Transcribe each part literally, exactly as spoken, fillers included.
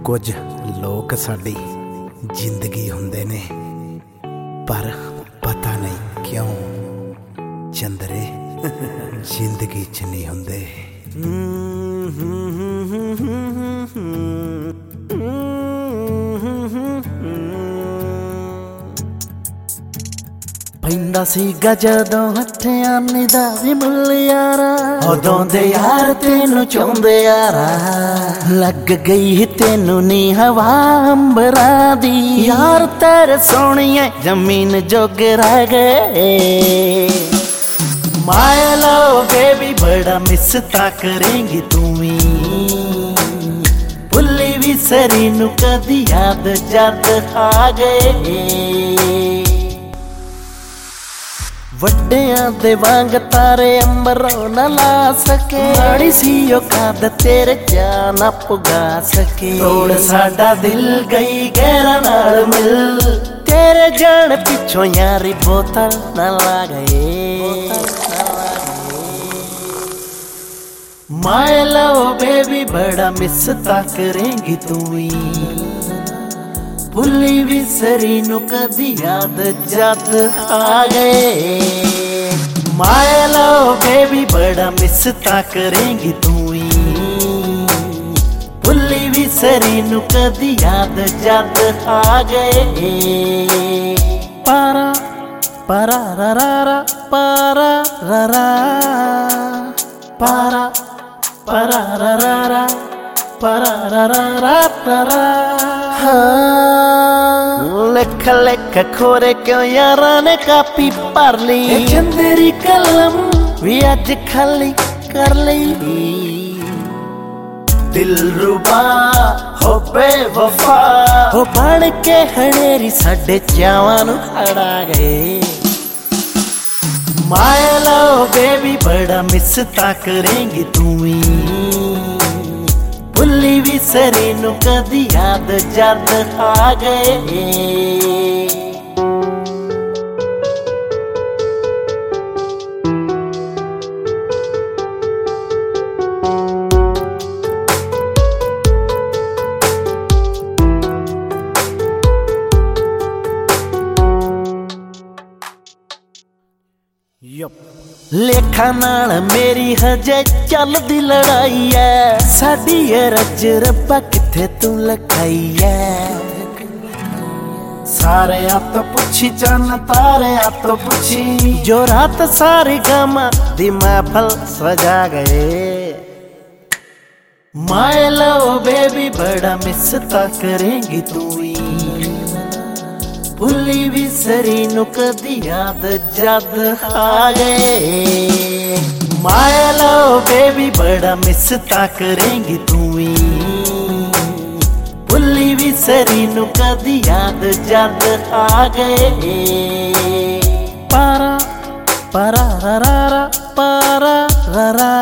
कुछ लोग साडी जिंदगी हुंदे ने पर पता नहीं क्यों चंदरे जिंदगी च नहीं हुंदे। पैंदा सीगा जदों हत्थियां दा वी मुल यारा, उदों दे यार तेनू चाहुंदे यारा। लग गई तेनू नी हवा अंबरा दी, यार तेरे सोहणिए जमीन जोग रह गए। माय लव बेबी बड़ा मिस ता करेंगी तू ही, भुल्ली भी सरी नू कदी याद जद आ गए। वड्डियां दे वांग तारे अंबरों न ला सके, माड़ी सी औकात तेरे जा ना पुगा सके। तोड़ साडा दिल गई गहरा नाल मिल, तेरे जान पिछों यारी बोतल न ला गए। माय लव बेबी बड़ा मिस ता करेंगी तू ही, भुल्ली भी सरी नू कदी याद जद आ गए। माय लव बेबी बड़ा मिस ता करेंगी तू ही, भुल्ली भी सरी नू कदी याद जद आ गए। पारा पारा रा रा रा पारा रा रा पारा पारा रा रा रा पारा रा रा रा रा। लिख लिख खोरे क्यों यारा ने कापी भर ली, चंदेरी कलम भी अज खाली कर ली। दिल रुबा हो बेवफा हो बन के हनेरी साडे चावां नू अड़ा गए। माय लव बेबी बड़ा मिस ता करेंगी तू ही, भुल्ली भी सरी नू कदी याद जद आ गए। लेखा नाल मेरी हजे चलदी लड़ाई है, साडी रज रब्बा किथे तू लखाई है। सारे आत पुछी चन तारे आत पुछी, जो रात सारी गामा दी महफल सजा गए। माय लव बेबी बड़ा मिस ता करेंगी तू ही, भुल्ली भी सरी नू कदी याद जद आ गए। माय लव बेबी बड़ा मिस ता करेंगी तू ही, भुल्ली भी सरी नू कदी याद जद आ गए। पारा पारा रा रा रा पारा रा रा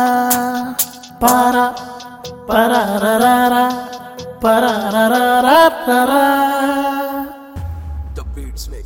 पारा पारा रा रा रा पारा रा रा रा रा। Beats में